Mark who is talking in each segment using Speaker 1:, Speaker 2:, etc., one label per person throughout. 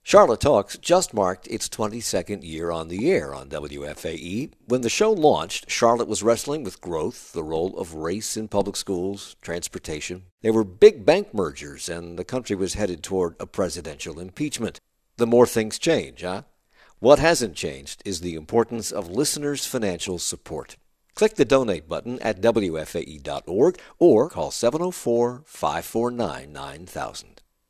Speaker 1: Charlotte Talks just marked its 22nd year on the air on WFAE. When the show launched, Charlotte was wrestling with growth, the role of race in public schools, transportation. There were big bank mergers, and the country was headed toward a presidential impeachment. The more things change, huh? What hasn't changed is the importance of listeners' financial support. Click the donate button at WFAE.org or call 704-549-9000.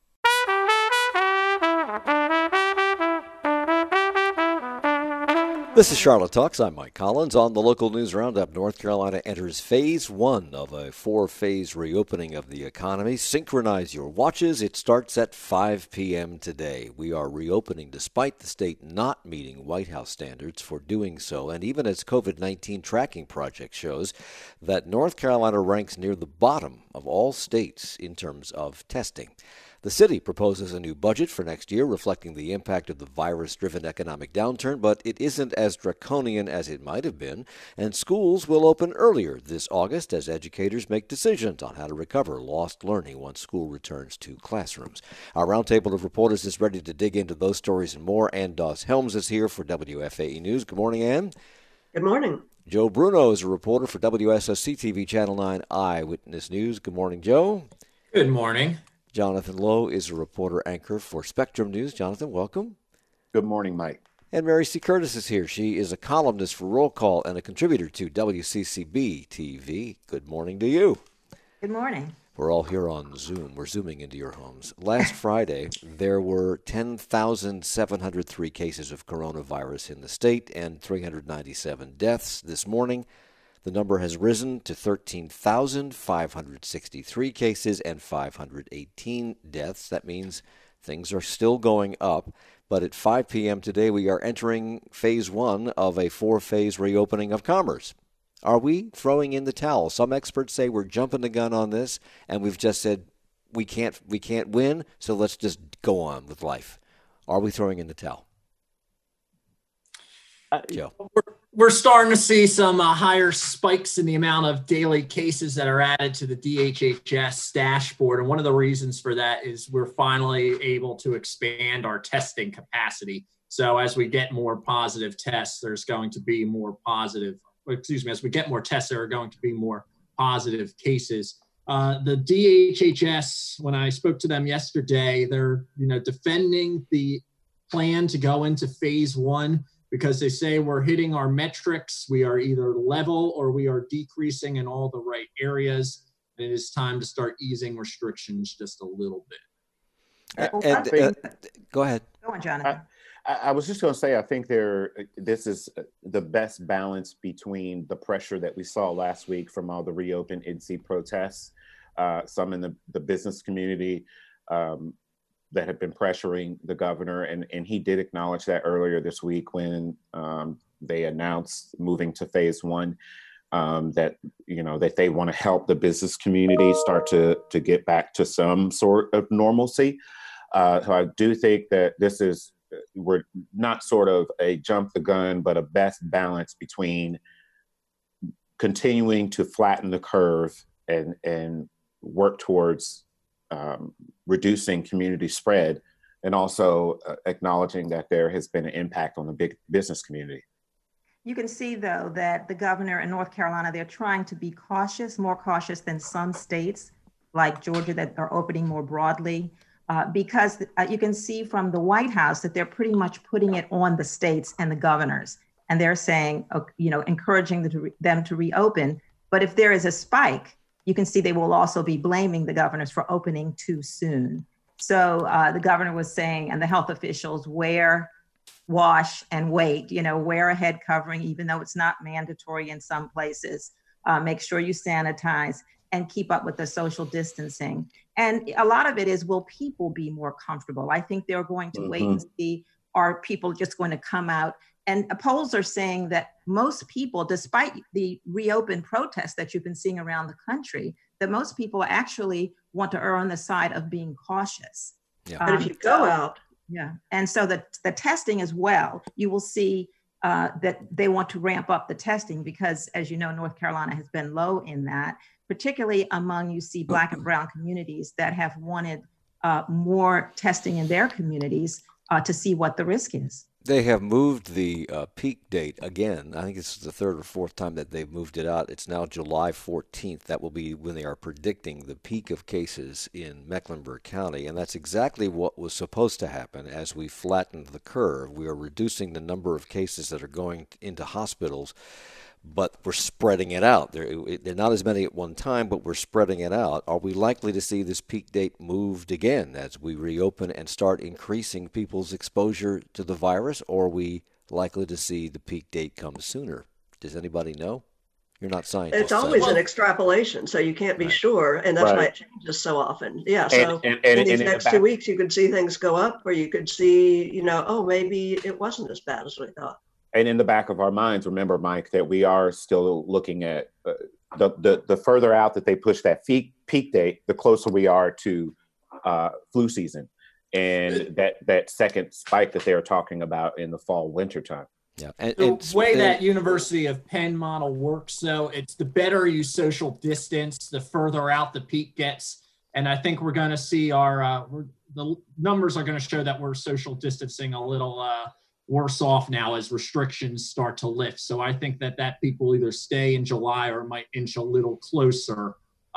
Speaker 1: This is Charlotte Talks. I'm Mike Collins. On the local news roundup, North Carolina enters phase one of a four-phase reopening of the economy. Synchronize your watches. It starts at 5 p.m. today. We are reopening despite the state not meeting White House standards for doing so, and even as COVID-19 tracking project shows that North Carolina ranks near the bottom of all states in terms of testing. The city proposes a new budget for next year reflecting the impact of the virus-driven economic downturn, but it isn't as draconian as it might have been, and schools will open earlier this August as educators make decisions on how to recover lost learning once school returns to classrooms. Our roundtable of reporters is ready to dig into those stories and more. Ann Doss-Helms is here for WFAE News. Good morning, Ann.
Speaker 2: Good morning.
Speaker 1: Joe Bruno is a reporter for WSOC-TV Channel 9 Eyewitness News. Good morning, Joe.
Speaker 3: Good morning.
Speaker 1: Jonathan Lowe is a reporter anchor for Spectrum News. Jonathan, welcome.
Speaker 4: Good morning, Mike.
Speaker 1: And Mary C. Curtis is here. She is a columnist for Roll Call and a contributor to WCCB-TV. Good morning to you.
Speaker 2: Good morning.
Speaker 1: We're all here on Zoom. We're zooming into your homes. Last Friday, there were 10,703 cases of coronavirus in the state and 397 deaths. This morning, the number has risen to 13,563 cases and 518 deaths. That means things are still going up. But at 5 p.m. today, we are entering phase one of a four-phase reopening of commerce. Are we throwing in the towel? Some experts say we're jumping the gun on this, and we've just said we can't win, so let's just go on with life. Are we throwing in the towel? Joe.
Speaker 3: We're starting to see some higher spikes in the amount of daily cases that are added to the DHHS dashboard. And one of the reasons for that is we're finally able to expand our testing capacity. So as we get more positive tests, there's going to be more as we get more tests, there are going to be more positive cases. The DHHS, when I spoke to them yesterday, they're defending the plan to go into phase one, because they say we're hitting our metrics. We are either level or we are decreasing in all the right areas. And it is time to start easing restrictions just a little bit.
Speaker 1: Go ahead.
Speaker 2: Go on, Jonathan.
Speaker 4: I was just going to say, I think this is the best balance between the pressure that we saw last week from all the reopened NC protests, some in the business community, that have been pressuring the governor. And he did acknowledge that earlier this week when they announced moving to phase one, that they want to help the business community start to get back to some sort of normalcy. So I do think that we're not sort of a jump the gun, but a best balance between continuing to flatten the curve and work towards reducing community spread, and also acknowledging that there has been an impact on the big business community.
Speaker 2: You can see, though, that the governor in North Carolina, they're trying to be cautious, more cautious than some states like Georgia that are opening more broadly, because you can see from the White House that they're pretty much putting it on the states and the governors. And they're saying, encouraging them to reopen. But if there is a spike, you can see they will also be blaming the governors for opening too soon. So the governor was saying, and the health officials, wear, wash, and wait, wear a head covering, even though it's not mandatory in some places. Make sure you sanitize and keep up with the social distancing. And a lot of it is, will people be more comfortable? I think they're going to wait and see, are people just going to come out? And polls are saying that most people, despite the reopened protests that you've been seeing around the country, that most people actually want to err on the side of being cautious.
Speaker 1: Yeah.
Speaker 2: But if you go out. Yeah. And so the testing as well, you will see that they want to ramp up the testing because, as you know, North Carolina has been low in that, particularly among, you see, Black and brown communities that have wanted more testing in their communities. to see what the risk is.
Speaker 1: They have moved the peak date again. I think this is the third or fourth time that they've moved it out. It's now July 14th. That will be when they are predicting the peak of cases in Mecklenburg County. And that's exactly what was supposed to happen as we flattened the curve. We are reducing the number of cases that are going into hospitals, but we're spreading it out. They're not as many at one time, but we're spreading it out. Are we likely to see this peak date moved again as we reopen and start increasing people's exposure to the virus, or are we likely to see the peak date come sooner? Does anybody know? You're not scientists.
Speaker 5: It's always an extrapolation, so you can't be sure, and that's why it changes so often. Yeah, so in these next 2 weeks, you could see things go up, or you could see, oh, maybe it wasn't as bad as we thought.
Speaker 4: And in the back of our minds, remember, Mike, that we are still looking at the further out that they push that peak date, the closer we are to flu season and that second spike that they're talking about in the fall, winter time.
Speaker 1: Yeah.
Speaker 3: The way that University of Penn model works, though, it's the better you social distance, the further out the peak gets. And I think we're going to see the numbers are going to show that we're social distancing a little worse off now as restrictions start to lift. So I think that peak will either stay in July or might inch a little closer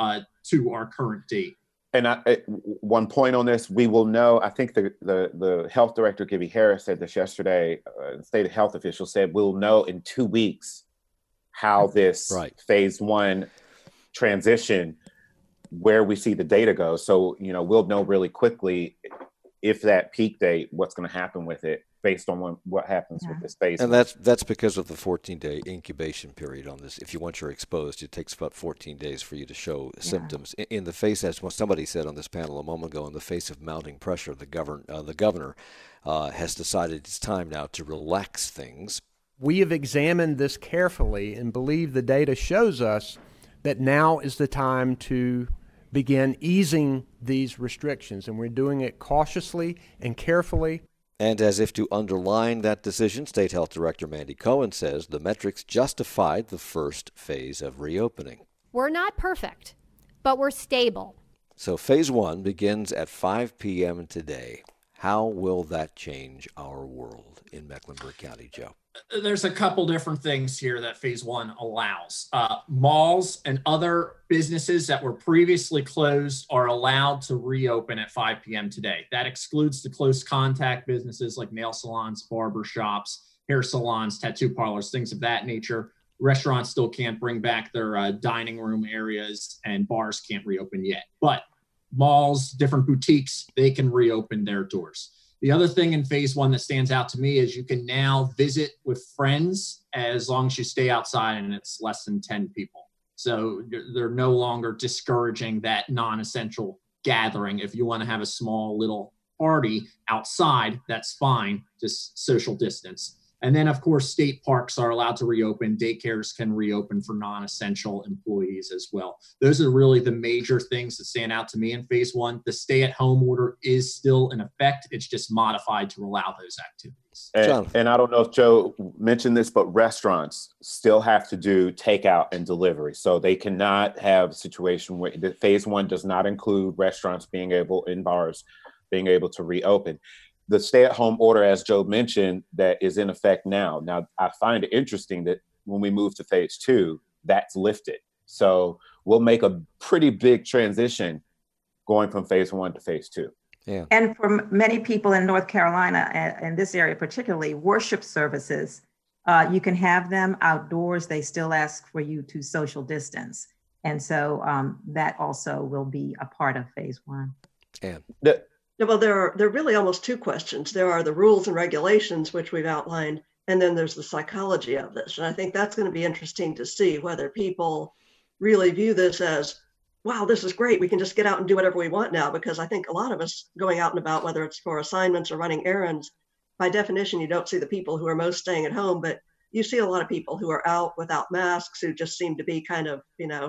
Speaker 3: to our current date.
Speaker 4: And one point on this, we will know, I think the health director, Gibby Harris, said this yesterday, the state health official said, we'll know in 2 weeks how this phase one transition, where we see the data go. So, we'll know really quickly if that peak date, what's going to happen with it, based on what happens with this phase.
Speaker 1: And that's because of the 14-day incubation period on this. If once you're exposed, it takes about 14 days for you to show symptoms. In the face, as somebody said on this panel a moment ago, in the face of mounting pressure, the governor has decided it's time now to relax things.
Speaker 6: We have examined this carefully and believe the data shows us that now is the time to begin easing these restrictions, and we're doing it cautiously and carefully.
Speaker 1: And as if to underline that decision, State Health Director Mandy Cohen says the metrics justified the first phase of reopening.
Speaker 7: We're not perfect, but we're stable.
Speaker 1: So phase one begins at 5 p.m. today. How will that change our world in Mecklenburg County, Joe?
Speaker 3: There's a couple different things here that phase one allows. Malls and other businesses that were previously closed are allowed to reopen at 5 p.m. today. That excludes the close contact businesses like nail salons, barber shops, hair salons, tattoo parlors, things of that nature. Restaurants still can't bring back their dining room areas, and bars can't reopen yet. But malls, different boutiques, they can reopen their doors. The other thing in phase one that stands out to me is you can now visit with friends as long as you stay outside and it's less than 10 people. So they're no longer discouraging that non-essential gathering. If you want to have a small little party outside, that's fine, just social distance. And then, of course, state parks are allowed to reopen. Daycares can reopen for non-essential employees as well. Those are really the major things that stand out to me in phase one. The stay-at-home order is still in effect. It's just modified to allow those activities.
Speaker 4: And I don't know if Joe mentioned this, but restaurants still have to do takeout and delivery. So they cannot have a situation where the phase one does not include restaurants in bars being able to reopen. The stay-at-home order, as Joe mentioned, that is in effect now. Now, I find it interesting that when we move to phase two, that's lifted. So we'll make a pretty big transition going from phase one to phase two.
Speaker 1: Yeah.
Speaker 2: And for many people in North Carolina, in this area particularly, worship services, you can have them outdoors. They still ask for you to social distance. And so that also will be a part of phase one.
Speaker 1: And
Speaker 5: well, there are really almost two questions. There are the rules and regulations, which we've outlined, and then there's the psychology of this. And I think that's going to be interesting to see whether people really view this as, wow, this is great. We can just get out and do whatever we want now, because I think a lot of us going out and about, whether it's for assignments or running errands, by definition, you don't see the people who are most staying at home, but you see a lot of people who are out without masks, who just seem to be kind of,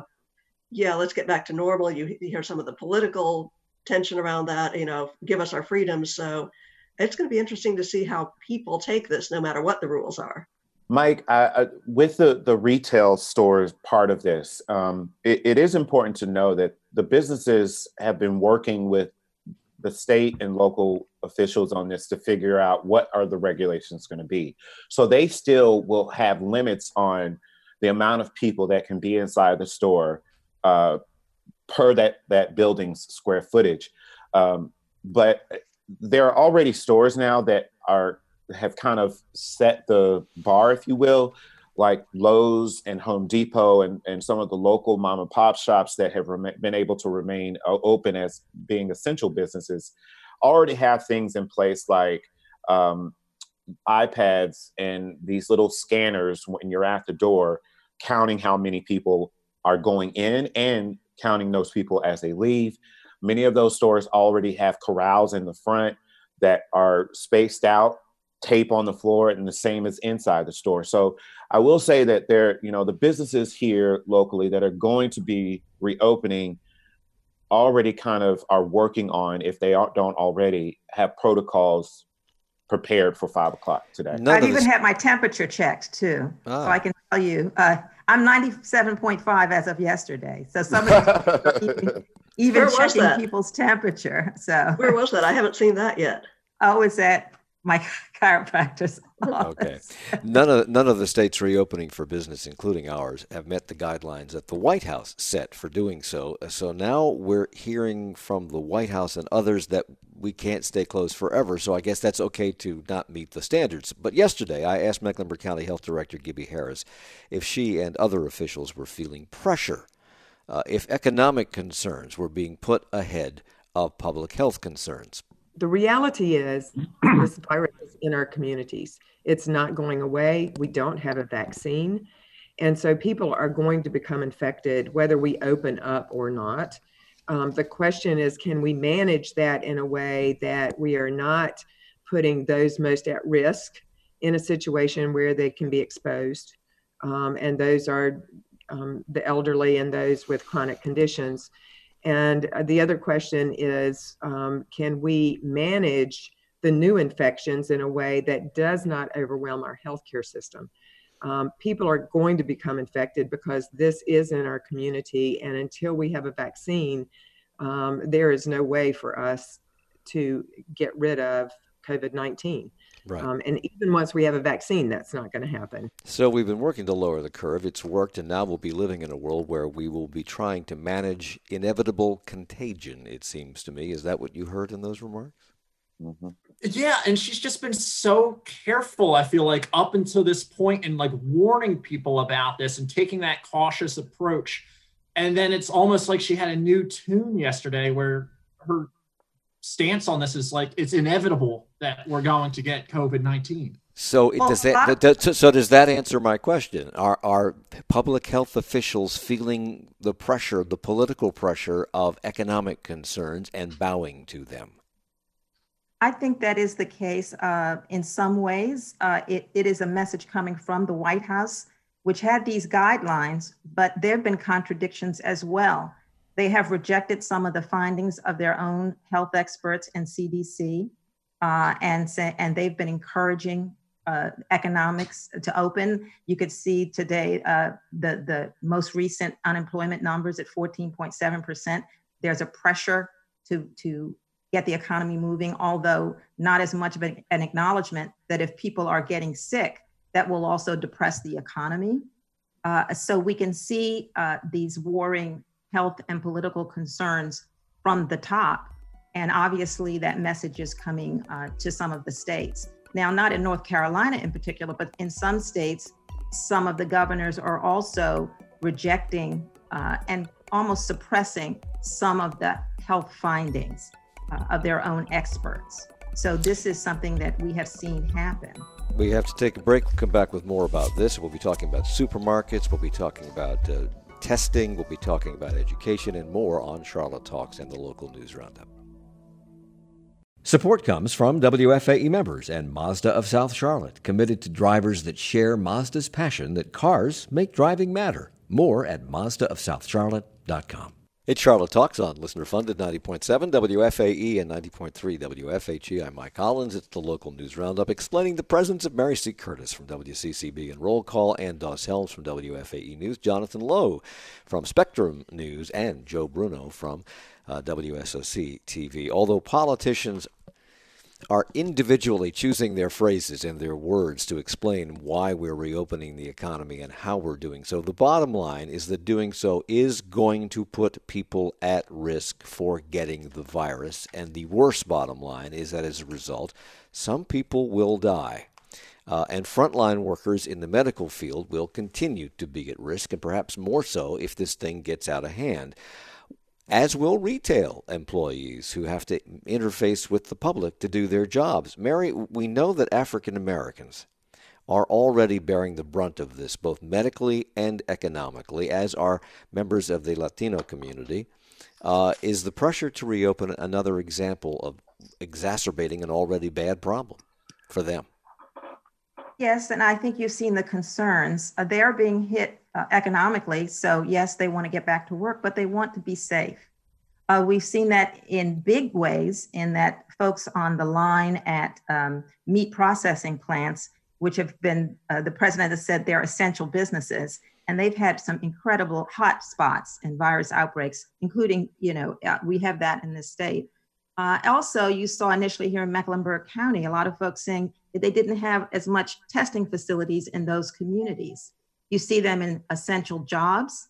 Speaker 5: let's get back to normal. You hear some of the political tension around that, give us our freedoms. So it's going to be interesting to see how people take this, no matter what the rules are.
Speaker 4: Mike, with the retail stores part of this, it is important to know that the businesses have been working with the state and local officials on this to figure out what are the regulations going to be. So they still will have limits on the amount of people that can be inside the store per that building's square footage. But there are already stores now that have kind of set the bar, if you will, like Lowe's and Home Depot and some of the local mom and pop shops that have been able to remain open as being essential businesses already have things in place like iPads and these little scanners when you're at the door, counting how many people are going in and counting those people as they leave. Many of those stores already have corrals in the front that are spaced out, tape on the floor, and the same as inside the store. So I will say that the businesses here locally that are going to be reopening already kind of are working on, if they don't already, have protocols prepared for 5 o'clock today.
Speaker 2: I've even had my temperature checked too. So I can tell you, I'm 97.5 as of yesterday. So somebody's even checking people's temperature. So
Speaker 5: where was that? I haven't seen that yet.
Speaker 2: Oh, it's at my chiropractor's
Speaker 1: Okay.
Speaker 2: office.
Speaker 1: None of the states reopening for business, including ours, have met the guidelines that the White House set for doing so. So now we're hearing from the White House and others that we can't stay closed forever. So I guess that's okay to not meet the standards. But yesterday, I asked Mecklenburg County Health Director Gibby Harris if she and other officials were feeling pressure, if economic concerns were being put ahead of public health concerns.
Speaker 8: The reality is this virus is in our communities. It's not going away. We don't have a vaccine. And so people are going to become infected whether we open up or not. The question is, can we manage that in a way that we are not putting those most at risk in a situation where they can be exposed? And those are the elderly and those with chronic conditions. And the other question is, can we manage the new infections in a way that does not overwhelm our healthcare system? People are going to become infected because this is in our community. And until we have a vaccine, there is no way for us to get rid of COVID-19.
Speaker 1: Right.
Speaker 8: And even once we have a vaccine, that's not going to happen.
Speaker 1: So we've been working to lower the curve. It's worked, and now we'll be living in a world where we will be trying to manage inevitable contagion, it seems to me. Is that what you heard in those remarks?
Speaker 4: Mm-hmm.
Speaker 3: Yeah, and she's just been so careful, I feel like, up until this point, and like warning people about this and taking that cautious approach. And then it's almost like she had a new tune yesterday where her stance on this is like it's inevitable that we're going to get COVID-19.
Speaker 1: So does that answer my question? Are public health officials feeling the pressure, the political pressure of economic concerns and bowing to them?
Speaker 2: I think that is the case. In some ways, it is a message coming from the White House, which had these guidelines, but there have been contradictions as well. They have rejected some of the findings of their own health experts and CDC, and they've been encouraging economics to open. You could see today the most recent unemployment numbers at 14.7%. There's a pressure to get the economy moving, although not as much of an acknowledgement that if people are getting sick, that will also depress the economy. So we can see these warring health and political concerns from the top. And obviously that message is coming to some of the states. Now, not in North Carolina in particular, but in some states, some of the governors are also rejecting and almost suppressing some of the health findings of their own experts. So this is something that we have seen happen.
Speaker 1: We have to take a break. We'll come back with more about this. We'll be talking about supermarkets. We'll be talking about testing. We'll be talking about education and more on Charlotte Talks and the local news roundup. Support comes from WFAE members and Mazda of South Charlotte, committed to drivers that share Mazda's passion that cars make driving matter. More at MazdaofSouthCharlotte.com. It's Charlotte Talks on listener-funded 90.7 WFAE and 90.3 WFHE. I'm Mike Collins. It's the local news roundup explaining the presence of Mary C. Curtis from WCCB and Roll Call and Doss Helms from WFAE News, Jonathan Lowe from Spectrum News, and Joe Bruno from WSOC TV. Although politicians are individually choosing their phrases and their words to explain why we're reopening the economy and how we're doing so, the bottom line is that doing so is going to put people at risk for getting the virus. And the worst bottom line is that as a result, some people will die. And frontline workers in the medical field will continue to be at risk, and perhaps more so if this thing gets out of hand, as will retail employees who have to interface with the public to do their jobs. Mary, we know that African Americans are already bearing the brunt of this, both medically and economically, as are members of the Latino community. Is the pressure to reopen another example of exacerbating an already bad problem for them?
Speaker 2: Yes, and I think you've seen the concerns. They are being hit economically. So yes, they want to get back to work, but they want to be safe. We've seen that in big ways in that folks on the line at meat processing plants, which have been, the president has said they're essential businesses, and they've had some incredible hot spots and virus outbreaks, including, we have that in this state. Also, you saw initially here in Mecklenburg County, a lot of folks saying that they didn't have as much testing facilities in those communities. You see them in essential jobs,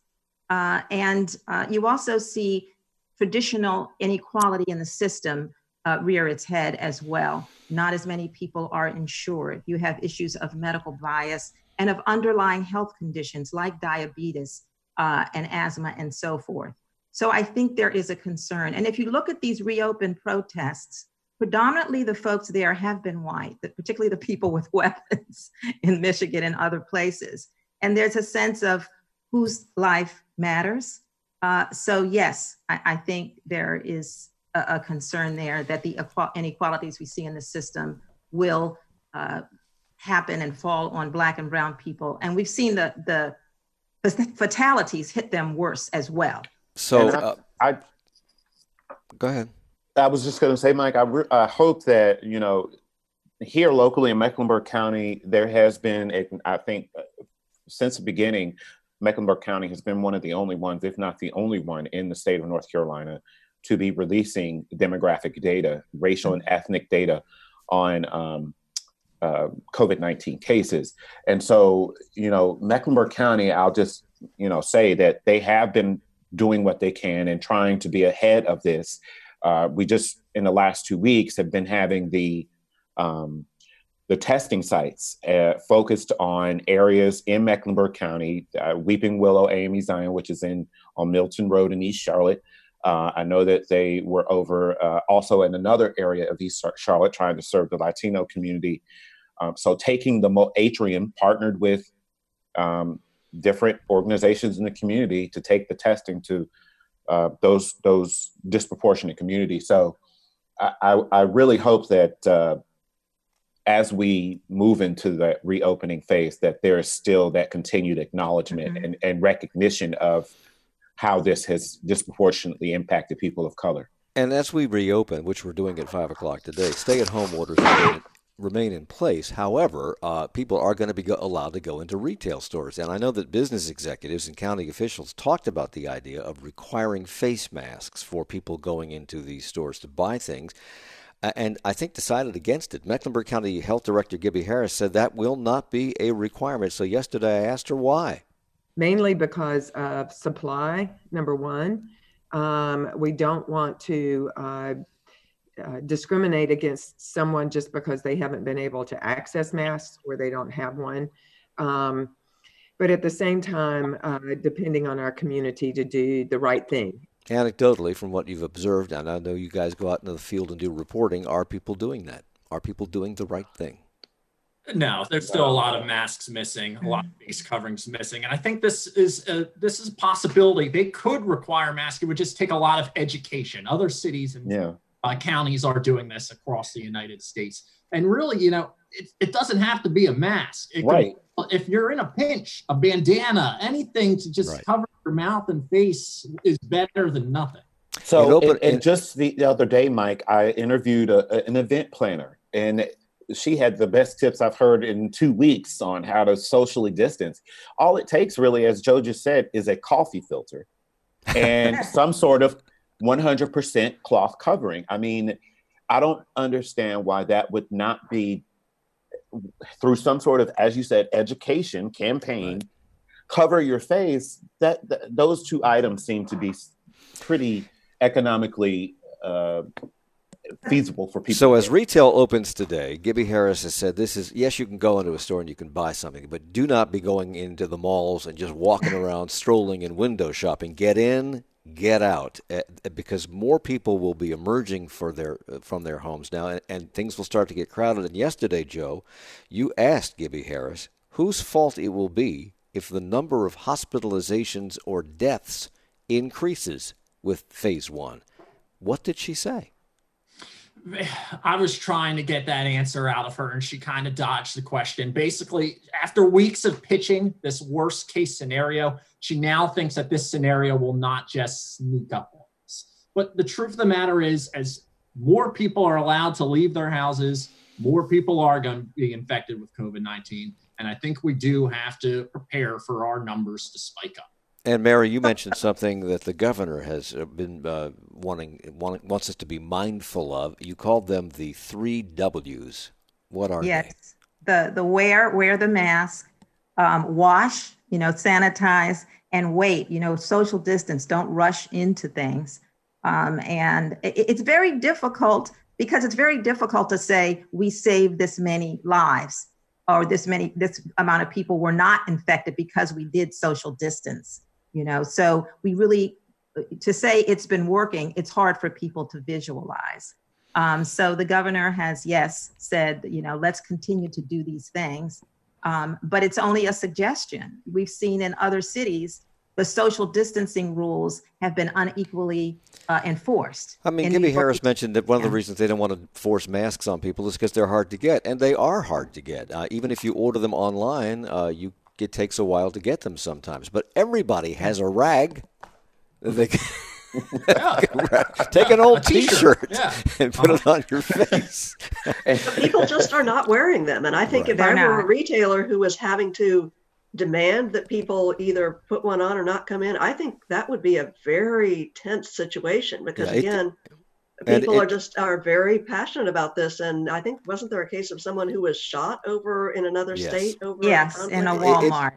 Speaker 2: and you also see traditional inequality in the system rear its head as well. Not as many people are insured. You have issues of medical bias and of underlying health conditions like diabetes and asthma and so forth. So I think there is a concern. And if you look at these reopened protests, predominantly the folks there have been white, particularly the people with weapons in Michigan and other places. And there's a sense of whose life matters. So yes, I think there is a concern there that the inequalities we see in the system will happen and fall on Black and brown people. And we've seen the fatalities hit them worse as well.
Speaker 1: So go ahead.
Speaker 4: I was just going to say, Mike, I hope that, here locally in Mecklenburg County, there has been, I think, since the beginning, Mecklenburg County has been one of the only ones, if not the only one in the state of North Carolina to be releasing demographic data, racial and ethnic data on COVID-19 cases. And so, Mecklenburg County, I'll just, say that they have been doing what they can and trying to be ahead of this. We just, in the last 2 weeks, have been having the testing sites focused on areas in Mecklenburg County, Weeping Willow AME Zion, which is on Milton Road in East Charlotte. I know that they were over also in another area of East Charlotte trying to serve the Latino community. So taking the Atrium partnered with different organizations in the community to take the testing to those disproportionate communities. So I really hope that as we move into the reopening phase, that there is still that continued acknowledgement and recognition of how this has disproportionately impacted people of color.
Speaker 1: And as we reopen, which we're doing at 5 o'clock today, stay-at-home orders remain in place. However, people are going to be allowed to go into retail stores. And I know that business executives and county officials talked about the idea of requiring face masks for people going into these stores to buy things. And I think decided against it. Mecklenburg County Health Director Gibby Harris said that will not be a requirement. So yesterday I asked her why.
Speaker 8: Mainly because of supply, number one. We don't want to discriminate against someone just because they haven't been able to access masks or they don't have one. But at the same time, depending on our community to do the right thing.
Speaker 1: Anecdotally, from what you've observed, and I know you guys go out into the field and do reporting, are people doing that? Are people doing the right thing?
Speaker 3: No, there's still a lot of masks missing, a lot of face coverings missing. And I think this is a possibility. They could require masks. It would just take a lot of education. Other cities and counties are doing this across the United States. And really, it doesn't have to be a mask. If you're in a pinch, a bandana, anything to just cover your mouth and face is better than nothing.
Speaker 4: So just the other day, Mike, I interviewed an event planner, and she had the best tips I've heard in 2 weeks on how to socially distance. All it takes really, as Joe just said, is a coffee filter and some sort of 100% cloth covering. I mean, I don't understand why that would not be through some sort of, as you said, education campaign, right. Cover your face. That those two items seem to be pretty economically feasible for people.
Speaker 1: So as retail opens today, Gibby Harris has said this is, yes, you can go into a store and you can buy something, but do not be going into the malls and just walking around, strolling and window shopping. Get in, get out, because more people will be emerging from their homes now, and things will start to get crowded. And yesterday, Joe, you asked Gibby Harris whose fault it will be if the number of hospitalizations or deaths increases with phase one. What did she say?
Speaker 3: I was trying to get that answer out of her, and she kind of dodged the question. Basically, after weeks of pitching this worst case scenario, she now thinks that this scenario will not just sneak up on us. But the truth of the matter is, as more people are allowed to leave their houses, more people are going to be infected with COVID-19. And I think we do have to prepare for our numbers to spike up.
Speaker 1: And Mary, you mentioned something that the governor has been wants us to be mindful of. You called them the 3 W's. What are they?
Speaker 2: Yes, the wear the mask, wash, sanitize, and wait. Social distance. Don't rush into things. And it's very difficult because it's very difficult to say we saved this many lives or this amount of people were not infected because we did social distance. So we really, to say it's been working, it's hard for people to visualize. So the governor has, yes, said, let's continue to do these things. But it's only a suggestion. We've seen in other cities, the social distancing rules have been unequally enforced.
Speaker 1: I mean, Gibby Harris mentioned that one of the reasons they don't want to force masks on people is because they're hard to get. And they are hard to get. Even if you order them online, it takes a while to get them sometimes, but everybody has a rag. They can take an old T-shirt and put it on your face.
Speaker 5: People just are not wearing them. And I think if I were a retailer who was having to demand that people either put one on or not come in, I think that would be a very tense situation because people are very passionate about this. And I think, wasn't there a case of someone who was shot over in another state?
Speaker 2: Yes, in a Walmart.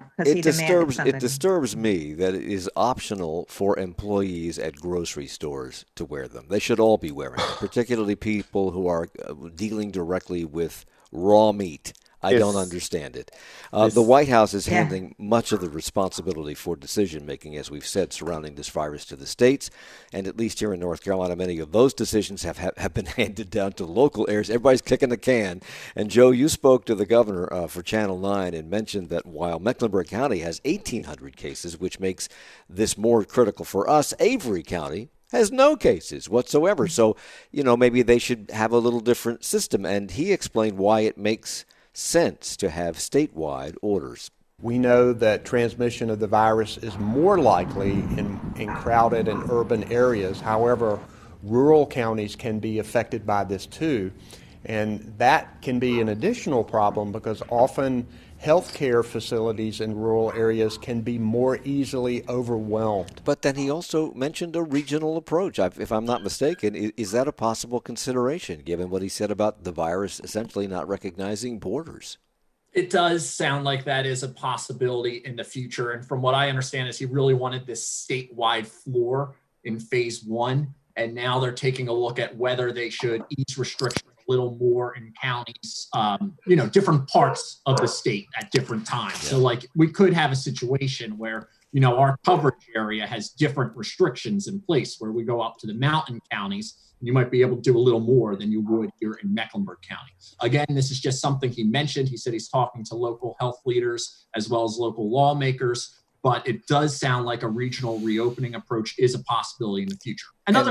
Speaker 1: It disturbs me that it is optional for employees at grocery stores to wear them. They should all be wearing them, particularly people who are dealing directly with raw meat. I don't understand it. The White House is handing much of the responsibility for decision-making, as we've said, surrounding this virus to the states. And at least here in North Carolina, many of those decisions have been handed down to local areas. Everybody's kicking the can. And, Joe, you spoke to the governor for Channel 9 and mentioned that while Mecklenburg County has 1,800 cases, which makes this more critical for us, Avery County has no cases whatsoever. So, maybe they should have a little different system. And he explained why it makes sense to have statewide orders.
Speaker 6: We know that transmission of the virus is more likely in crowded and urban areas. However, rural counties can be affected by this too. And that can be an additional problem because often healthcare facilities in rural areas can be more easily overwhelmed.
Speaker 1: But then he also mentioned a regional approach. If I'm not mistaken, is that a possible consideration, given what he said about the virus essentially not recognizing borders?
Speaker 3: It does sound like that is a possibility in the future. And from what I understand is he really wanted this statewide floor in phase one. And now they're taking a look at whether they should ease restrictions a little more in counties, different parts of the state at different times. Yeah. So we could have a situation where, our coverage area has different restrictions in place where we go up to the mountain counties. You might be able to do a little more than you would here in Mecklenburg County. Again, this is just something he mentioned. He said he's talking to local health leaders as well as local lawmakers. But it does sound like a regional reopening approach is a possibility in the future.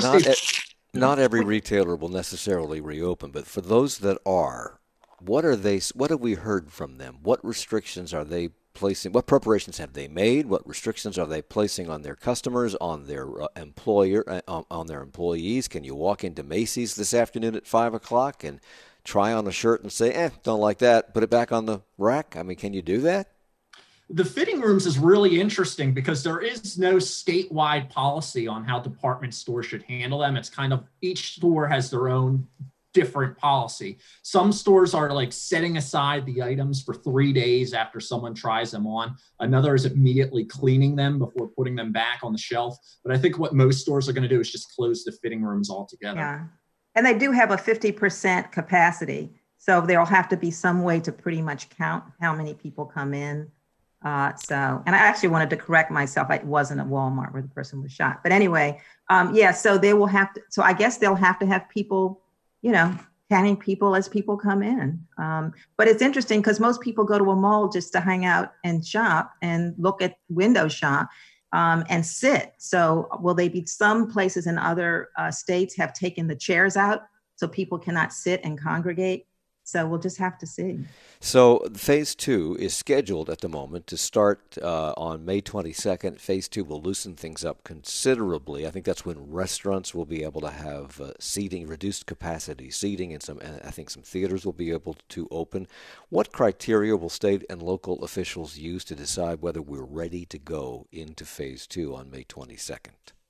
Speaker 1: Not every retailer will necessarily reopen, but for those that are, what have we heard from them? What restrictions are they placing? What preparations have they made? What restrictions are they placing on their customers, on their on their employees? Can you walk into Macy's this afternoon at 5:00 and try on a shirt and say, don't like that, put it back on the rack? I mean, can you do that?
Speaker 3: The fitting rooms is really interesting because there is no statewide policy on how department stores should handle them. It's kind of each store has their own different policy. Some stores are like setting aside the items for 3 days after someone tries them on. Another is immediately cleaning them before putting them back on the shelf. But I think what most stores are going to do is just close the fitting rooms altogether.
Speaker 2: Yeah. And they do have a 50% capacity. So there'll have to be some way to pretty much count how many people come in. And I actually wanted to correct myself. It wasn't a Walmart where the person was shot. But anyway, so they will have to, so I guess they'll have to have people, counting people as people come in. But it's interesting because most people go to a mall just to hang out and shop and look at window shop and sit. So will they be some places in other states have taken the chairs out so people cannot sit and congregate? So we'll just have to see.
Speaker 1: So phase 2 is scheduled at the moment to start on May 22nd. Phase 2 will loosen things up considerably. I think that's when restaurants will be able to have seating, reduced capacity seating, and I think some theaters will be able to open. What criteria will state and local officials use to decide whether we're ready to go into phase 2 on May 22nd?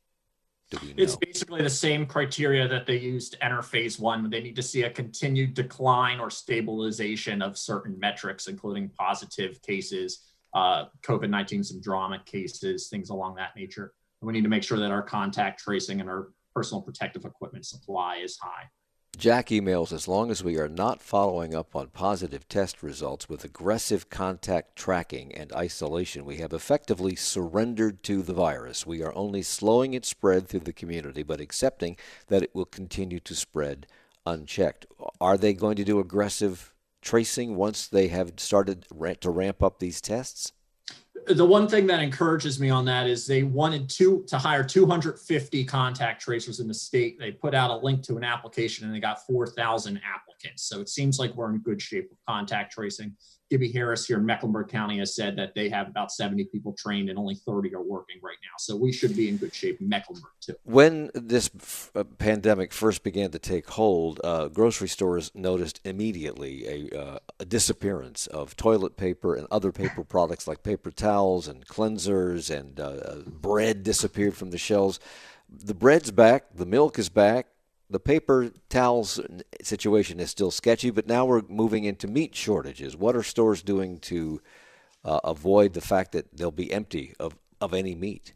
Speaker 3: It's basically the same criteria that they used to enter phase 1. They need to see a continued decline or stabilization of certain metrics, including positive cases, COVID-19 syndromic cases, things along that nature. And we need to make sure that our contact tracing and our personal protective equipment supply is high.
Speaker 1: Jack emails, as long as we are not following up on positive test results with aggressive contact tracking and isolation, we have effectively surrendered to the virus. We are only slowing its spread through the community, but accepting that it will continue to spread unchecked. Are they going to do aggressive tracing once they have started to ramp up these tests?
Speaker 3: The one thing that encourages me on that is they wanted to hire 250 contact tracers in the state. They put out a link to an application and they got 4,000 applicants. So it seems like we're in good shape with contact tracing. Gibby Harris here in Mecklenburg County has said that they have about 70 people trained and only 30 are working right now. So we should be in good shape in Mecklenburg too.
Speaker 1: When this pandemic first began to take hold, grocery stores noticed immediately a disappearance of toilet paper and other paper products like paper towels and cleansers, and bread disappeared from the shelves. The bread's back, the milk is back. The paper towels situation is still sketchy, but now we're moving into meat shortages. What are stores doing to avoid the fact that they'll be empty of any meat?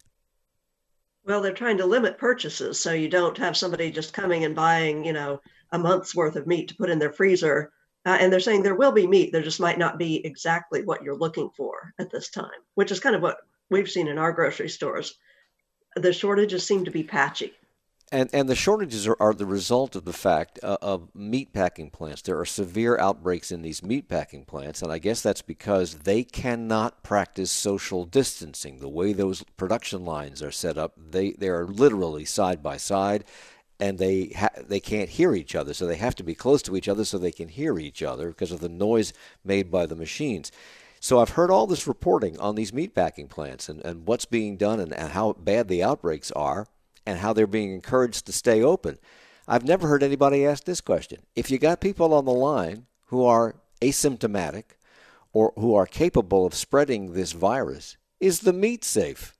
Speaker 5: Well, they're trying to limit purchases so you don't have somebody just coming and buying, a month's worth of meat to put in their freezer. And they're saying there will be meat. There just might not be exactly what you're looking for at this time, which is kind of what we've seen in our grocery stores. The shortages seem to be patchy.
Speaker 1: And the shortages are the result of the fact of meat packing plants. There are severe outbreaks in these meat packing plants, and I guess that's because they cannot practice social distancing. The way those production lines are set up, they are literally side by side, and they can't hear each other, so they have to be close to each other so they can hear each other because of the noise made by the machines. So I've heard all this reporting on these meat packing plants and what's being done and how bad the outbreaks are, and how they're being encouraged to stay open. I've never heard anybody ask this question. If you got people on the line who are asymptomatic or who are capable of spreading this virus, is the meat safe?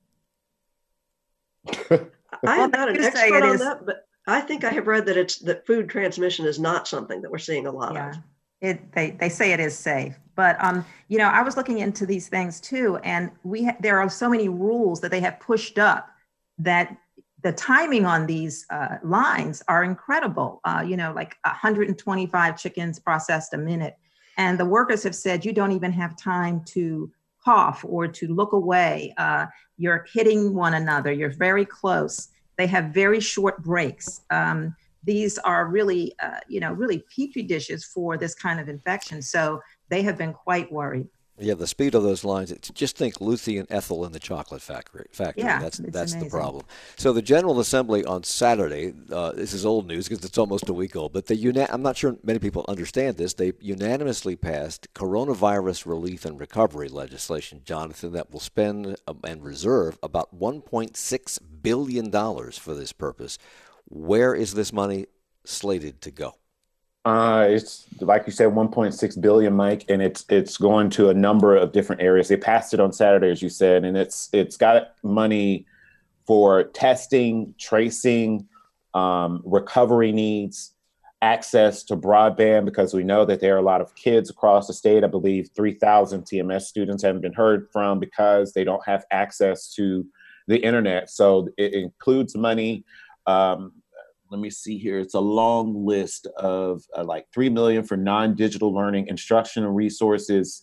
Speaker 5: I am not an expert on that, but I think I have read that food transmission is not something that we're seeing a lot of.
Speaker 2: They say it is safe, but I was looking into these things too, and there are so many rules that they have pushed up that the timing on these lines are incredible, like 125 chickens processed a minute. And the workers have said you don't even have time to cough or to look away. You're hitting one another. You're very close. They have very short breaks. These are really, really petri dishes for this kind of infection. So they have been quite worried.
Speaker 1: Yeah, the speed of those lines. Just think Lucy and Ethel in the chocolate factory.
Speaker 2: Yeah,
Speaker 1: that's
Speaker 2: amazing.
Speaker 1: The problem. So the General Assembly on Saturday, this is old news because it's almost a week old, but I'm not sure many people understand this. They unanimously passed coronavirus relief and recovery legislation, Jonathan, that will spend and reserve about $1.6 billion for this purpose. Where is this money slated to go?
Speaker 4: It's like you said, 1.6 billion, Mike, and it's going to a number of different areas. They passed it on Saturday, as you said, and it's got money for testing, tracing, recovery needs, access to broadband, because we know that there are a lot of kids across the state. I believe 3,000 TMS students haven't been heard from because they don't have access to the internet. So it includes money. Let me see here. It's a long list of like $3 million for non-digital learning, instruction and resources,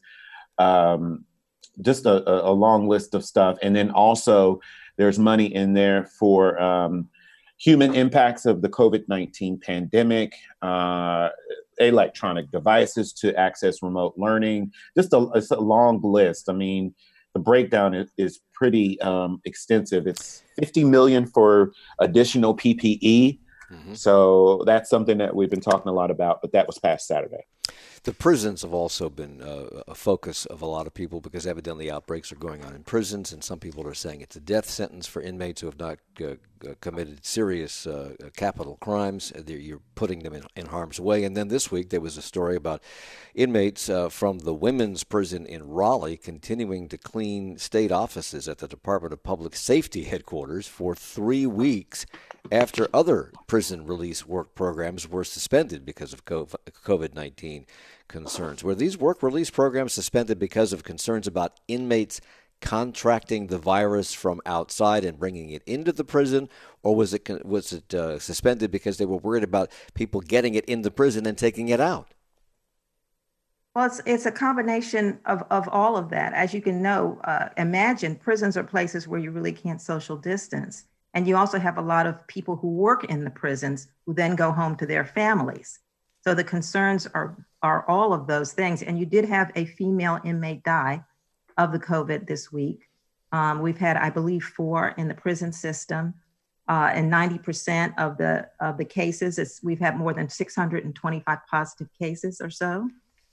Speaker 4: just a long list of stuff. And then also there's money in there for human impacts of the COVID-19 pandemic, electronic devices to access remote learning. It's a long list. I mean, the breakdown is pretty extensive. It's $50 million for additional PPE. Mm-hmm. So that's something that we've been talking a lot about, but that was passed Saturday.
Speaker 1: The prisons have also been a focus of a lot of people because evidently outbreaks are going on in prisons, and some people are saying it's a death sentence for inmates who have not committed serious capital crimes. You're putting them in harm's way. And then this week there was a story about inmates from the women's prison in Raleigh continuing to clean state offices at the Department of Public Safety headquarters for 3 weeks after other prison release work programs were suspended because of COVID-19 concerns. Were these work release programs suspended because of concerns about inmates contracting the virus from outside and bringing it into the prison, or was it suspended because they were worried about people getting it in the prison and taking it out?
Speaker 2: Well, it's a combination of all of that. As you can know, imagine prisons are places where you really can't social distance. And you also have a lot of people who work in the prisons who then go home to their families. So the concerns are all of those things. And you did have a female inmate die of the COVID this week. We've had, I believe, 4 in the prison system. And 90% of the cases, we've had more than 625 positive cases or so.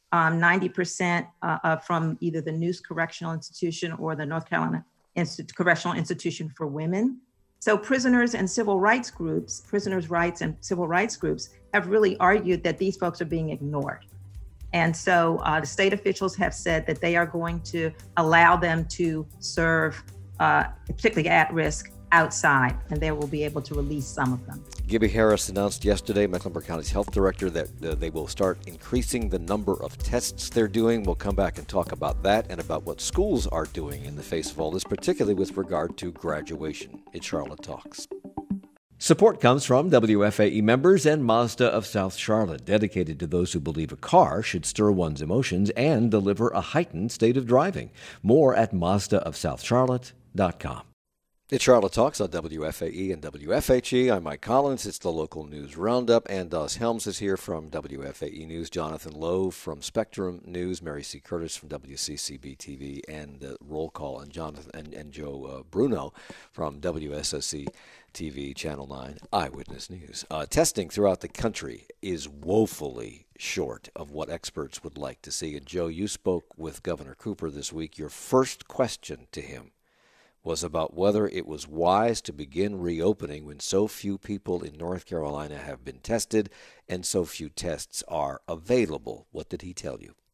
Speaker 2: 90% from either the Noose Correctional Institution or the North Carolina Correctional Institution for Women. So prisoners and civil rights groups, prisoners' rights and civil rights groups have really argued that these folks are being ignored. And so the state officials have said that they are going to allow them to serve, particularly at risk, outside, and they will be able to release some of them.
Speaker 1: Gibby Harris announced yesterday, Mecklenburg County's health director, that they will start increasing the number of tests they're doing. We'll come back and talk about that and about what schools are doing in the face of all this, particularly with regard to graduation. It's Charlotte Talks. Support comes from WFAE members and Mazda of South Charlotte, dedicated to those who believe a car should stir one's emotions and deliver a heightened state of driving. More at MazdaofSouthCharlotte.com. It's Charlotte Talks on WFAE and WFHE. I'm Mike Collins. It's the local news roundup. And Doss Helms is here from WFAE News. Jonathan Lowe from Spectrum News. Mary C. Curtis from WCCB TV. And Roll Call and Jonathan and Joe Bruno from WSOC TV Channel 9 Eyewitness News. Testing throughout the country is woefully short of what experts would like to see. And Joe, you spoke with Governor Cooper this week. Your first question to him was about whether it was wise to begin reopening when so few people in North Carolina have been tested and so few tests are available. What did he tell you?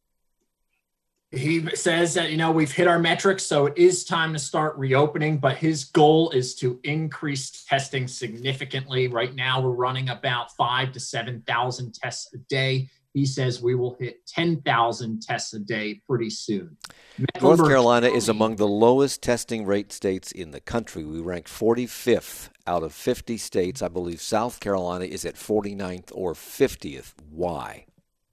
Speaker 3: He says that, we've hit our metrics, so it is time to start reopening, but his goal is to increase testing significantly. Right now, we're running about 5,000 to 7,000 tests a day. He says we will hit 10,000 tests a day pretty soon.
Speaker 1: North Carolina is among the lowest testing rate states in the country. We ranked 45th out of 50 states. I believe South Carolina is at 49th or 50th. Why?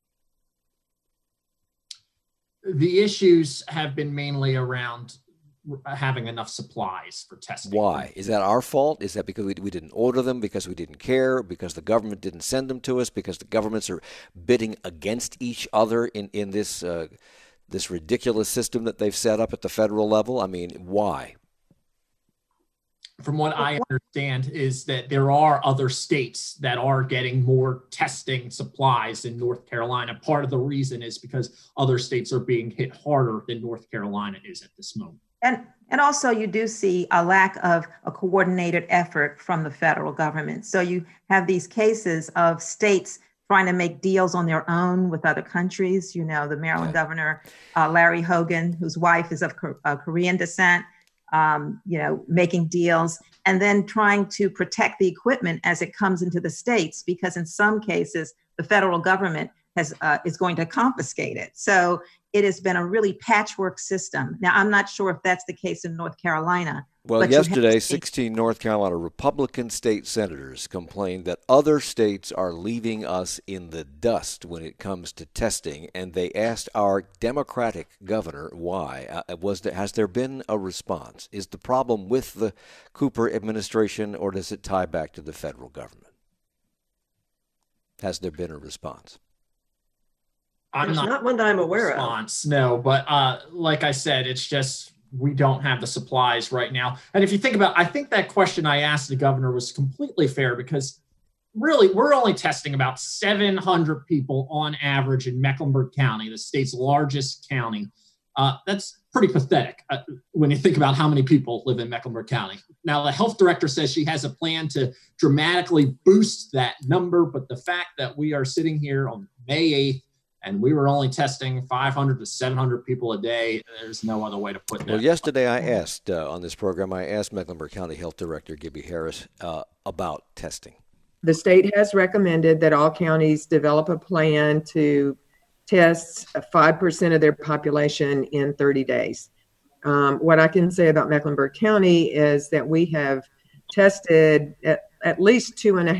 Speaker 3: The issues have been mainly around having enough supplies for testing.
Speaker 1: Why? Is that our fault? Is that because we didn't order them, because we didn't care, because the government didn't send them to us, because the governments are bidding against each other in this this ridiculous system that they've set up at the federal level? I mean, why?
Speaker 3: From what I understand is that there are other states that are getting more testing supplies than North Carolina. Part of the reason is because other states are being hit harder than North Carolina is at this moment.
Speaker 2: And also you do see a lack of a coordinated effort from the federal government. So you have these cases of states trying to make deals on their own with other countries. You know, the Maryland governor, Larry Hogan, whose wife is of Korean descent, you know, making deals and then trying to protect the equipment as it comes into the states, because in some cases, the federal government is going to confiscate it. So it has been a really patchwork system. Now, I'm not sure if that's the case in North Carolina.
Speaker 1: Well, yesterday, 16 North Carolina Republican state senators complained that other states are leaving us in the dust when it comes to testing, and they asked our Democratic governor why. Has there been a response? Is the problem with the Cooper administration, or does it tie back to the federal government? Has there been a response?
Speaker 5: There's not one that I'm aware of.
Speaker 3: No, but like I said, it's just we don't have the supplies right now. And if you think about, I think that question I asked the governor was completely fair, because really we're only testing about 700 people on average in Mecklenburg County, the state's largest county. That's pretty pathetic when you think about how many people live in Mecklenburg County. Now, the health director says she has a plan to dramatically boost that number, but the fact that we are sitting here on May 8th and we were only testing 500 to 700 people a day, there's no other way to put that.
Speaker 1: Well, yesterday I asked on this program, I asked Mecklenburg County Health Director Gibby Harris about testing.
Speaker 8: The state has recommended that all counties develop a plan to test 5% of their population in 30 days. What I can say about Mecklenburg County is that we have tested at least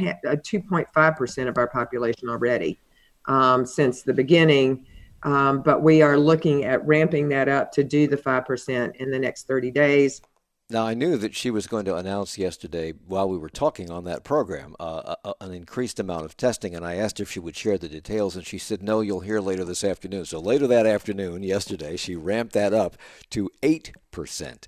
Speaker 8: 2.5% of our population already since the beginning. But we are looking at ramping that up to do the 5% in the next 30 days.
Speaker 1: Now, I knew that she was going to announce yesterday, while we were talking on that program, an increased amount of testing, and I asked if she would share the details, and she said, no, you'll hear later this afternoon. So later that afternoon, yesterday, she ramped that up to 8%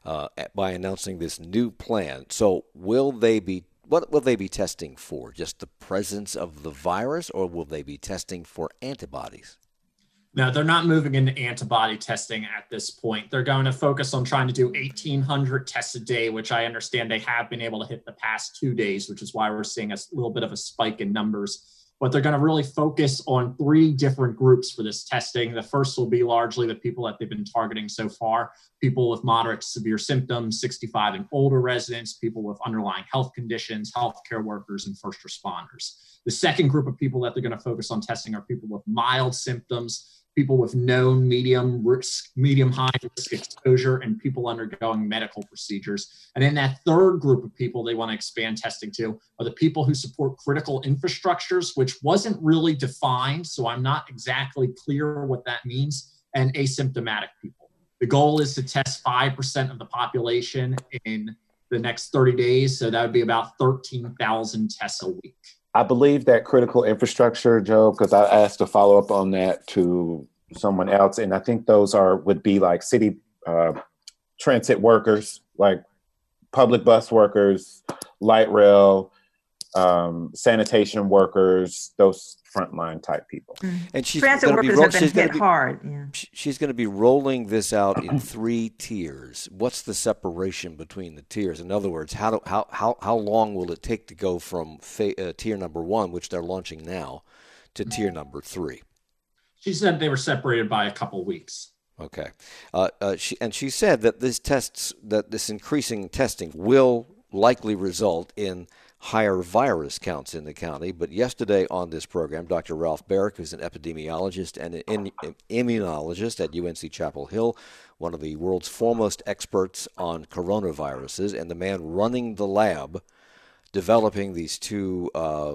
Speaker 1: by announcing this new plan. So what will they be testing for? Just the presence of the virus, or will they be testing for antibodies?
Speaker 3: No, they're not moving into antibody testing at this point. They're going to focus on trying to do 1,800 tests a day, which I understand they have been able to hit the past 2 days, which is why we're seeing a little bit of a spike in numbers. But they're going to really focus on 3 different groups for this testing. The first will be largely the people that they've been targeting so far, people with moderate to severe symptoms, 65 and older residents, people with underlying health conditions, healthcare workers, and first responders. The second group of people that they're going to focus on testing are people with mild symptoms, people with known medium high risk exposure, and people undergoing medical procedures. And in that third group of people they want to expand testing to are the people who support critical infrastructures, which wasn't really defined, so I'm not exactly clear what that means, and asymptomatic people. The goal is to test 5% of the population in the next 30 days, so that would be about 13,000 tests a week.
Speaker 4: I believe that critical infrastructure, Joe, because I asked a follow-up on that to someone else, and I think those would be like city transit workers, like public bus workers, light rail, sanitation workers, those frontline type people.
Speaker 1: And she's
Speaker 2: transit workers have been hit hard. Yeah.
Speaker 1: She's going to be rolling this out in 3 tiers. What's the separation between the tiers? In other words, how long will it take to go from tier number 1, which they're launching now, to tier number 3?
Speaker 3: She said they were separated by a couple weeks.
Speaker 1: Okay, she said that this increasing testing will likely result in higher virus counts in the county. But yesterday on this program, Dr. Ralph Baric, who's an epidemiologist and an immunologist at UNC Chapel Hill, one of the world's foremost experts on coronaviruses, and the man running the lab developing these 2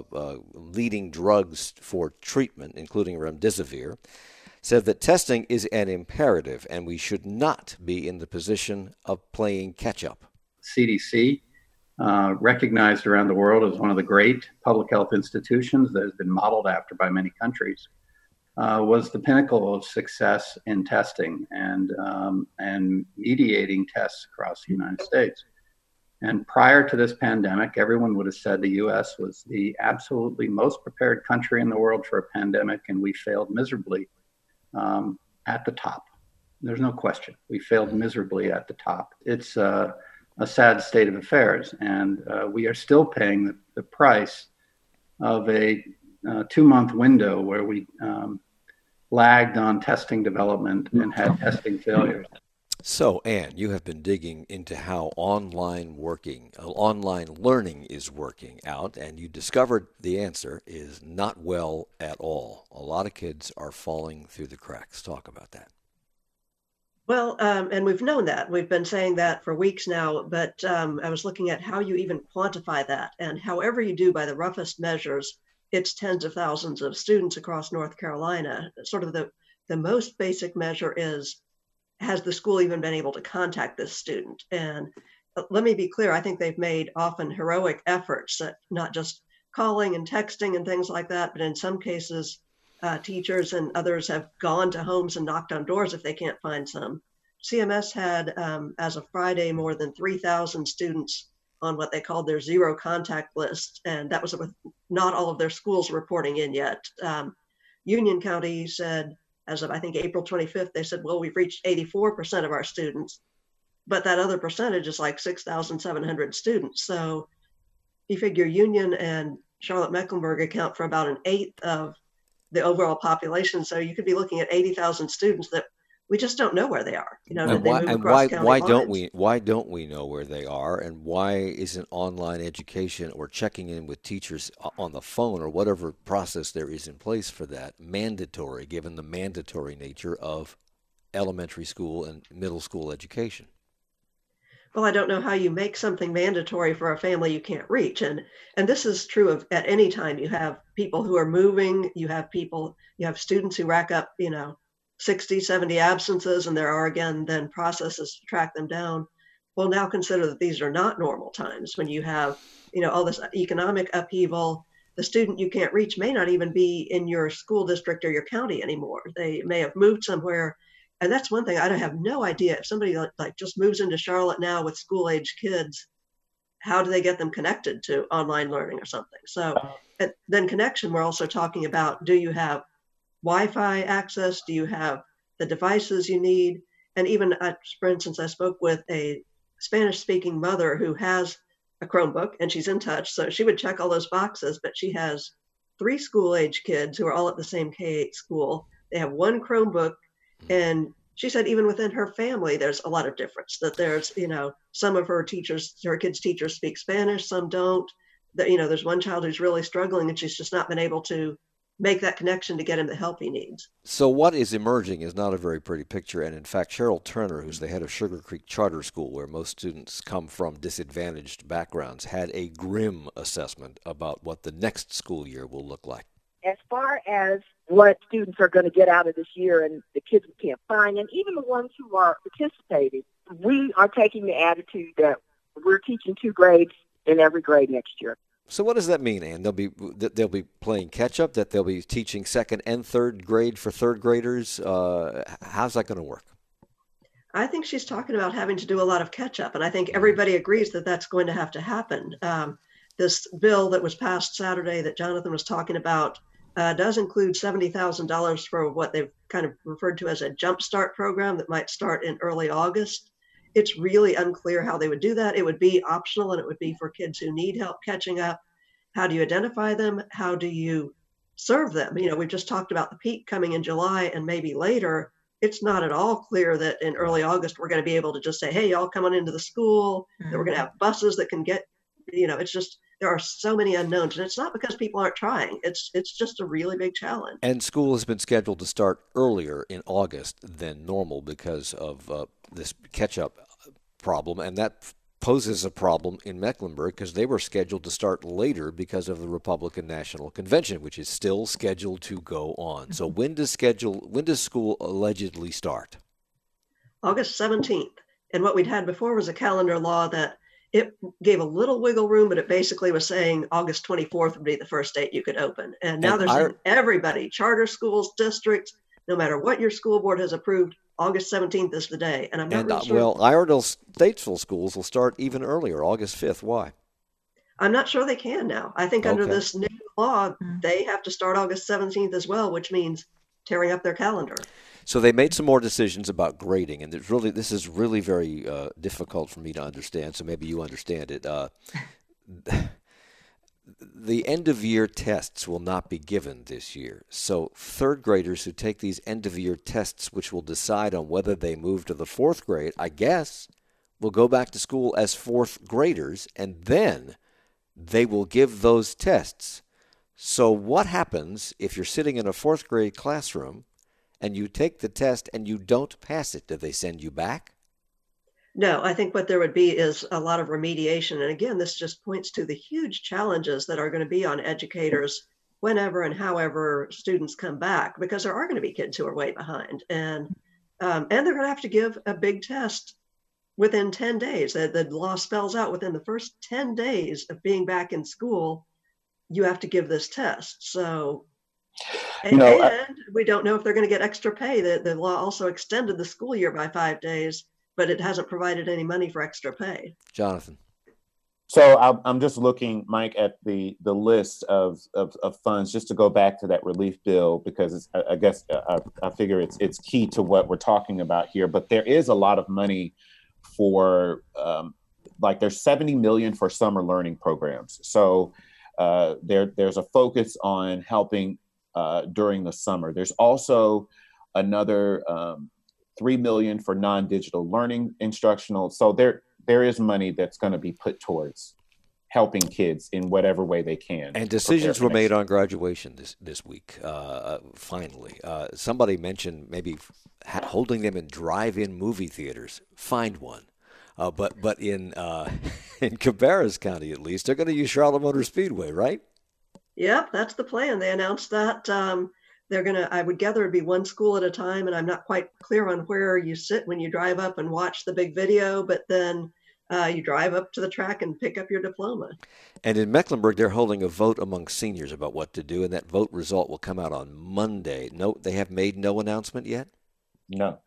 Speaker 1: leading drugs for treatment, including remdesivir, said that testing is an imperative and we should not be in the position of playing catch-up.
Speaker 9: CDC, recognized around the world as one of the great public health institutions that has been modeled after by many countries, was the pinnacle of success in testing and mediating tests across the United States. And prior to this pandemic, everyone would have said the U.S. was the absolutely most prepared country in the world for a pandemic, and we failed miserably at the top. There's no question. We failed miserably at the top. It's a sad state of affairs, and we are still paying the price of a 2-month window where we lagged on testing development and had testing failures.
Speaker 1: So, Ann, you have been digging into how online learning is working out, and you discovered the answer is not well at all. A lot of kids are falling through the cracks. Talk about that.
Speaker 5: Well, and we've known that. We've been saying that for weeks now, but I was looking at how you even quantify that. And however you do by the roughest measures, it's tens of thousands of students across North Carolina. Sort of the most basic measure is, has the school even been able to contact this student? And let me be clear, I think they've made often heroic efforts, not just calling and texting and things like that, but in some cases, teachers and others have gone to homes and knocked on doors if they can't find some. CMS had, as of Friday, more than 3,000 students on what they called their zero contact list. And that was with not all of their schools reporting in yet. Union County said, as of I think April 25th, they said, well, we've reached 84% of our students, but that other percentage is like 6,700 students. So you figure Union and Charlotte-Mecklenburg account for about an eighth of the overall population. So you could be looking at 80,000 students that we just don't know where they are. You know,
Speaker 1: and
Speaker 5: they
Speaker 1: why,
Speaker 5: move
Speaker 1: and
Speaker 5: across
Speaker 1: why
Speaker 5: county lines.
Speaker 1: why don't we know where they are, and why isn't online education or checking in with teachers on the phone or whatever process there is in place for that mandatory, given the mandatory nature of elementary school and middle school education?
Speaker 5: Well, I don't know how you make something mandatory for a family you can't reach. And this is true of at any time. You have people who are moving, you have students who rack up, 60, 70 absences, and there are again then processes to track them down. Well, now consider that these are not normal times when you have, all this economic upheaval. The student you can't reach may not even be in your school district or your county anymore. They may have moved somewhere. And that's one thing, I have no idea if somebody like just moves into Charlotte now with school age kids, how do they get them connected to online learning or something? So then connection, we're also talking about, do you have Wi-Fi access? Do you have the devices you need? And even, for instance, I spoke with a Spanish-speaking mother who has a Chromebook and she's in touch. So she would check all those boxes, but she has 3 school-age kids who are all at the same K-8 school. They have 1 Chromebook. And she said even within her family, there's a lot of difference, that there's, some of her kids' teachers speak Spanish, some don't. There's one child who's really struggling and she's just not been able to make that connection to get him the help he needs.
Speaker 1: So what is emerging is not a very pretty picture. And in fact, Cheryl Turner, who's the head of Sugar Creek Charter School, where most students come from disadvantaged backgrounds, had a grim assessment about what the next school year will look like.
Speaker 10: As far as what students are going to get out of this year and the kids we can't find, and even the ones who are participating, we are taking the attitude that we're teaching 2 grades in every grade next year.
Speaker 1: So what does that mean, Ann? They'll be playing catch-up, that they'll be teaching 2nd and 3rd grade for 3rd graders? How's that going to work?
Speaker 5: I think she's talking about having to do a lot of catch-up, and I think everybody agrees that that's going to have to happen. This bill that was passed Saturday that Jonathan was talking about does include $70,000 for what they've kind of referred to as a jumpstart program that might start in early August. It's really unclear how they would do that. It would be optional, and it would be for kids who need help catching up. How do you identify them? How do you serve them? We've just talked about the peak coming in July and maybe later. It's not at all clear that in early August we're going to be able to just say, hey, y'all come on into the school, that we're going to have buses that can get, it's just, there are so many unknowns, and it's not because people aren't trying. It's just a really big challenge.
Speaker 1: And school has been scheduled to start earlier in August than normal because of this catch-up problem, and that poses a problem in Mecklenburg because they were scheduled to start later because of the Republican National Convention, which is still scheduled to go on. So when does school allegedly start?
Speaker 5: August 17th. And what we'd had before was a calendar law that it gave a little wiggle room, but it basically was saying August 24th would be the first date you could open. And now they're saying everybody, charter schools, districts, no matter what your school board has approved, August 17th is the day. And I'm not really sure.
Speaker 1: Well, Iredell Statesville schools will start even earlier, August 5th. Why?
Speaker 5: I'm not sure they can now. I think under this new law, they have to start August 17th as well, which means tearing up their calendar.
Speaker 1: So they made some more decisions about grading, and this is really very difficult for me to understand, so maybe you understand it. the end-of-year tests will not be given this year. So third graders who take these end-of-year tests, which will decide on whether they move to the fourth grade, I guess, will go back to school as fourth graders, and then they will give those tests. So what happens if you're sitting in a fourth grade classroom and you take the test and you don't pass it? Do they send you back?
Speaker 5: No, I think what there would be is a lot of remediation. And again, this just points to the huge challenges that are going to be on educators whenever and however students come back, because there are going to be kids who are way behind. And they're going to have to give a big test within 10 days. The law spells out within the first 10 days of being back in school, you have to give this test. So, and we don't know if they're going to get extra pay. The law also extended the school year by 5 days, but it hasn't provided any money for extra pay.
Speaker 1: Jonathan.
Speaker 4: So I'm just looking, Mike, at the list of funds, just to go back to that relief bill, because I guess I figure it's key to what we're talking about here. But there is a lot of money for, there's $70 million for summer learning programs. So there's a focus on helping during the summer. There's also another $3 million for non-digital learning instructional. So there is money that's going to be put towards helping kids in whatever way they can.
Speaker 1: And decisions were made on graduation this week, finally. Somebody mentioned maybe holding them in drive-in movie theaters. Find one. But in Cabarrus County, at least, they're going to use Charlotte Motor Speedway, right?
Speaker 5: Yep, that's the plan. They announced that. I would gather it'd be one school at a time, and I'm not quite clear on where you sit when you drive up and watch the big video, but then you drive up to the track and pick up your diploma. And
Speaker 1: in Mecklenburg, they're holding a vote among seniors about what to do, and that vote result will come out on Monday. No, they have made no announcement yet?
Speaker 4: No.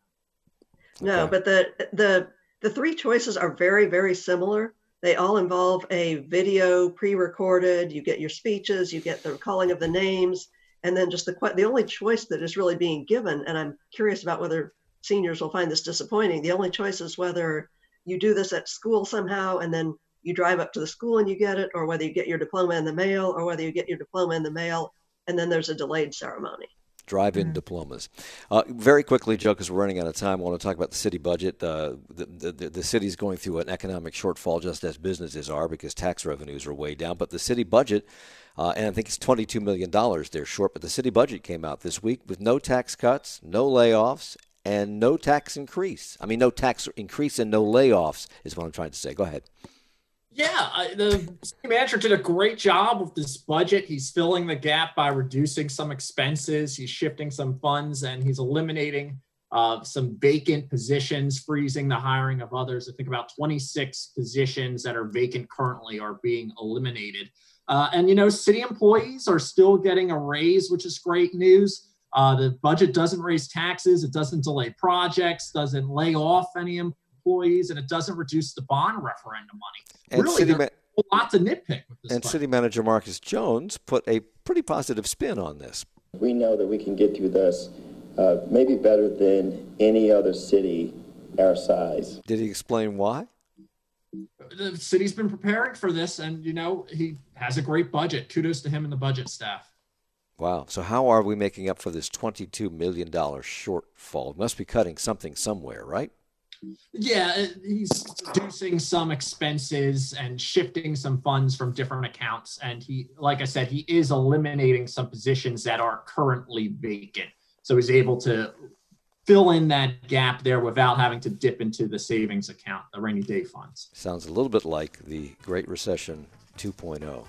Speaker 5: No, but the three choices are very, very similar. They all involve a video pre-recorded. You get your speeches, you get the calling of the names, and then just the only choice that is really being given, and I'm curious about whether seniors will find this disappointing, the only choice is whether you do this at school somehow and then you drive up to the school and you get it, or whether you get your diploma in the mail, or whether you get your diploma in the mail and then there's a delayed ceremony.
Speaker 1: Drive-in diplomas. Very quickly, Joe, because we're running out of time, I want to talk about the city budget. The city's going through an economic shortfall, just as businesses are, because tax revenues are way down. But the city budget, and I think it's $22 million they're short, but the city budget came out this week with no tax cuts, no layoffs, and no tax increase. I mean, no tax increase and no layoffs is what I'm trying to say. Go ahead.
Speaker 3: Yeah, the city manager did a great job with this budget. He's filling the gap by reducing some expenses. He's shifting some funds, and he's eliminating some vacant positions, freezing the hiring of others. I think about 26 positions that are vacant currently are being eliminated. And city employees are still getting a raise, which is great news. The budget doesn't raise taxes. It doesn't delay projects, doesn't lay off any employees, and it doesn't reduce the bond referendum money.
Speaker 1: And
Speaker 3: really, there's a lot to nitpick with this.
Speaker 1: And City Manager Marcus Jones put a pretty positive spin on this.
Speaker 11: We know that we can get through this maybe better than any other city our size.
Speaker 1: Did he explain why?
Speaker 3: The city's been preparing for this, and he has a great budget. Kudos to him and the budget staff.
Speaker 1: Wow. So how are we making up for this $22 million shortfall? Must be cutting something somewhere, right?
Speaker 3: Yeah, he's reducing some expenses and shifting some funds from different accounts. And he, like I said, he is eliminating some positions that are currently vacant. So he's able to fill in that gap there without having to dip into the savings account, the rainy day funds.
Speaker 1: Sounds a little bit like the Great Recession 2.0.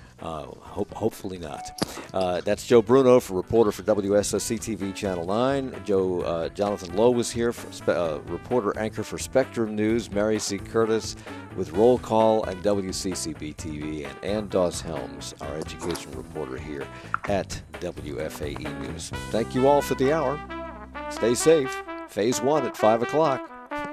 Speaker 1: Hopefully not. That's Joe Bruno, reporter for WSOC-TV Channel 9. Jonathan Lowe was here, reporter anchor for Spectrum News. Mary C. Curtis with Roll Call and WCCB-TV. And Ann Dawes-Helms, our education reporter here at WFAE News. Thank you all for the hour. Stay safe. Phase 1 at 5 o'clock.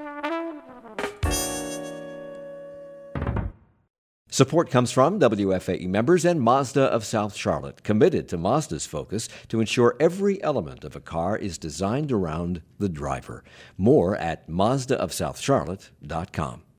Speaker 1: Support comes from WFAE members and Mazda of South Charlotte, committed to Mazda's focus to ensure every element of a car is designed around the driver. More at MazdaofSouthCharlotte.com.